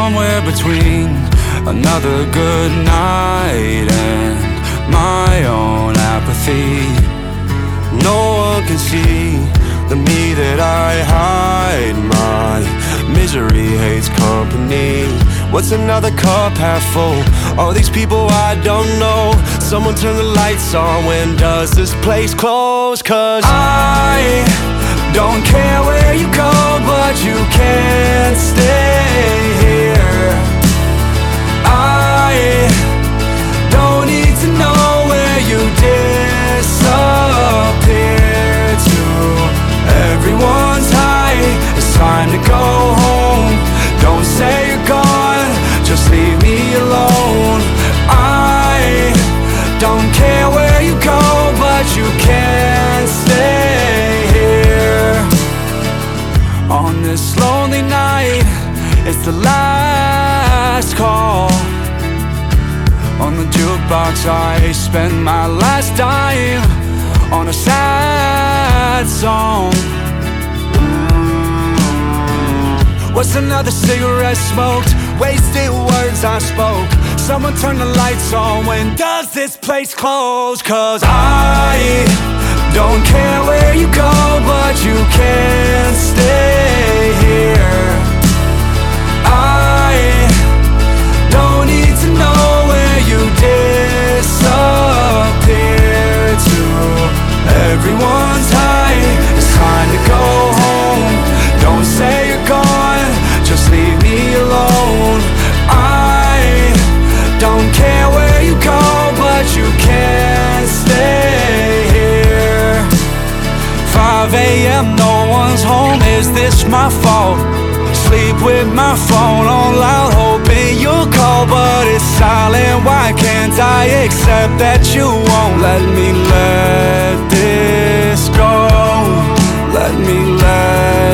somewhere between another good night and my own apathy. No one can see the me that I hide. My misery hates company. What's another cup half full? All these people I don't know. Someone turn the lights on. When does this place close? 'Cause I don't care where you go, but you can't stay here. I don't need to know where you disappear to. Everyone's high, it's time to go home. Don't say you're gone, just leave me alone. I don't care where you go, but you can't stay here. On this lonely night, it's the last call. On the jukebox I spend my last dime on a sad song. What's another cigarette smoked? Wasted words I spoke. Someone turn the lights on. When does this place close? 'Cause I don't care where you go, but you can't stay here. I don't need to know where you disappear to. Everyone's high, it's time to go home. Don't say you're gone, just leave me alone. I don't care where you go, but you can't stay here. 5 a.m., no one's home, is this my fault? Sleep with my phone on loud, hoping you'll call, but it's silent. Why can't I accept that you won't let me let this go? Let me let